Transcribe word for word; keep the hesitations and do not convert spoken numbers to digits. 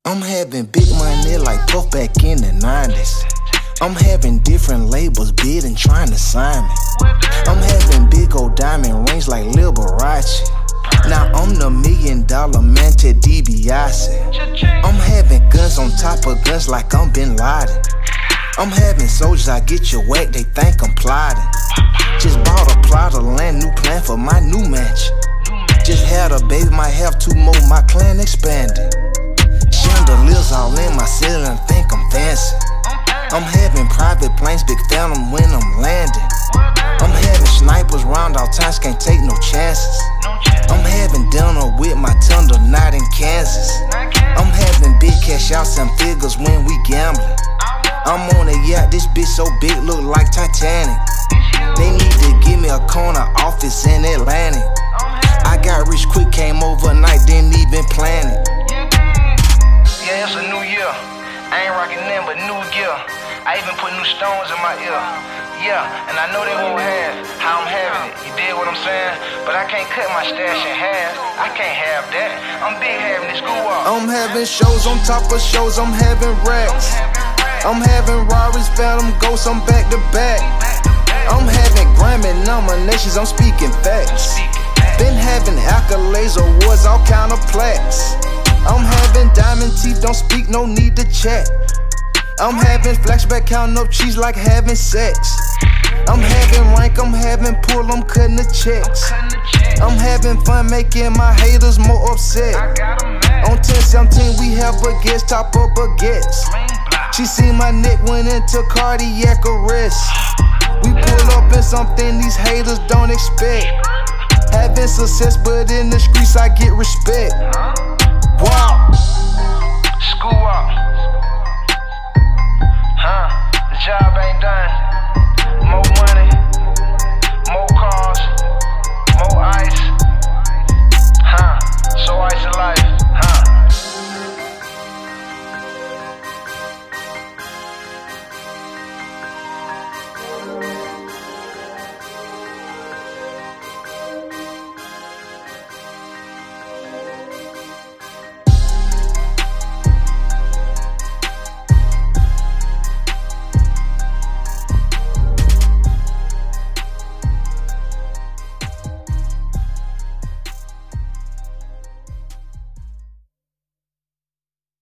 I'm having big money like Puff back in the nineties. I'm having different labels bidding, trying to sign me. I'm having big old diamond rings like Liberace. Now I'm the million dollar man to DiBiase. I'm having guns on top of guns like I'm Bin Laden. I'm having soldiers, I get you whack, they think I'm plotting. Just bought a plot of land, new plan for my new mansion. Just had a baby, might have two more, my clan expanding. Chandeliers all in my ceiling, think I'm fancy. I'm having private planes, big phantom when I'm landing. I'm having snipers round all times, can't take no chances. I'm having dinner with my thunder, not in Kansas. I'm having big cash outs and figures when we gambling. I'm on a yacht, this bitch so big, look like Titanic. They need to give me a corner office in Atlantic. I got rich quick, came overnight, didn't even plan it. Yeah, it's a new year. I ain't rockin' nothing but new gear. I even put new stones in my ear. Yeah, and I know they won't have how I'm having it. You dig what I'm saying? But I can't cut my stash in half. I can't have that. I'm big having this school walk. I'm having shows on top of shows. I'm having racks. I'm having Rari's, Phantom Ghosts. I'm back to back. I'm having Grammy nominations. I'm speaking facts. Been having accolades, awards, all kind of plaques. I'm having diamond teeth. Don't speak, no need to chat. I'm having flashback, counting up cheese like having sex. I'm having rank, I'm having pull, I'm cutting the checks. I'm having fun making my haters more upset. On ten seventeen we have baguettes, top of baguettes. She seen my neck, went into cardiac arrest. We pull up in something these haters don't expect. Having success, but in the streets I get respect. Wow.